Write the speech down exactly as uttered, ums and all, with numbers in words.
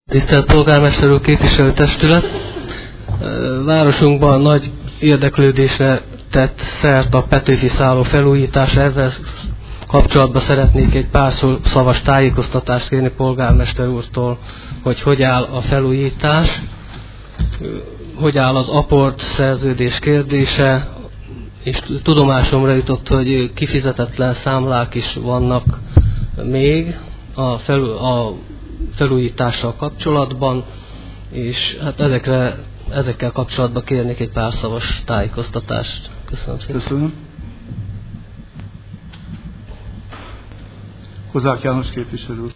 Tisztelt Polgármester úr, képviselőtestület! Városunkban nagy érdeklődésre tett szert a Petőfi szálló felújítása. Ezzel kapcsolatban szeretnék egy pár szavas tájékoztatást kérni polgármester úrtól, hogy hogy áll a felújítás, hogy áll az aport szerződés kérdése, és tudomásomra jutott, hogy kifizetetlen számlák is vannak még a, felú, a felújítással kapcsolatban, és hát ezekre, ezekkel kapcsolatban kérnék egy pár szavas tájékoztatást. Köszönöm szépen. Köszönöm. Kozák János képviselő.